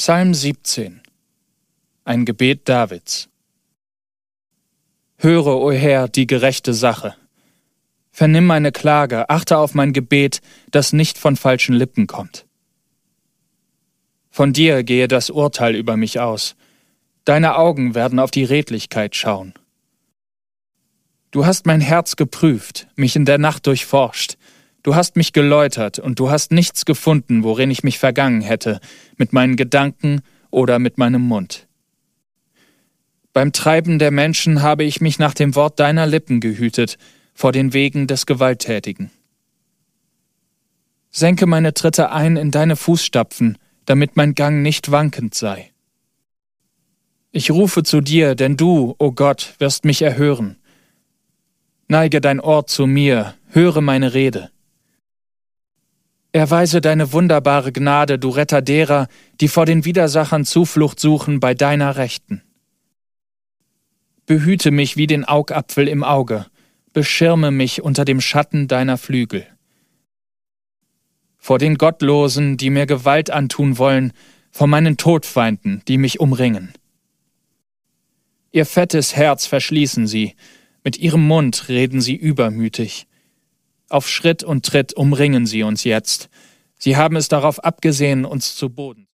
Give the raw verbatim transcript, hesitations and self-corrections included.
Psalm siebzehn. Ein Gebet Davids. Höre, o Herr, die gerechte Sache. Vernimm meine Klage, achte auf mein Gebet, das nicht von falschen Lippen kommt. Von dir gehe das Urteil über mich aus. Deine Augen werden auf die Redlichkeit schauen. Du hast mein Herz geprüft, mich in der Nacht durchforscht. Du hast mich geläutert und du hast nichts gefunden, worin ich mich vergangen hätte, mit meinen Gedanken oder mit meinem Mund. Beim Treiben der Menschen habe ich mich nach dem Wort deiner Lippen gehütet, vor den Wegen des Gewalttätigen. Senke meine Tritte ein in deine Fußstapfen, damit mein Gang nicht wankend sei. Ich rufe zu dir, denn du, o Gott, wirst mich erhören. Neige dein Ohr zu mir, höre meine Rede. Erweise deine wunderbare Gnade, du Retter derer, die vor den Widersachern Zuflucht suchen bei deiner Rechten. Behüte mich wie den Augapfel im Auge, beschirme mich unter dem Schatten deiner Flügel. Vor den Gottlosen, die mir Gewalt antun wollen, vor meinen Todfeinden, die mich umringen. Ihr fettes Herz verschließen sie, mit ihrem Mund reden sie übermütig. Auf Schritt und Tritt umringen sie uns jetzt. Sie haben es darauf abgesehen, uns zu Boden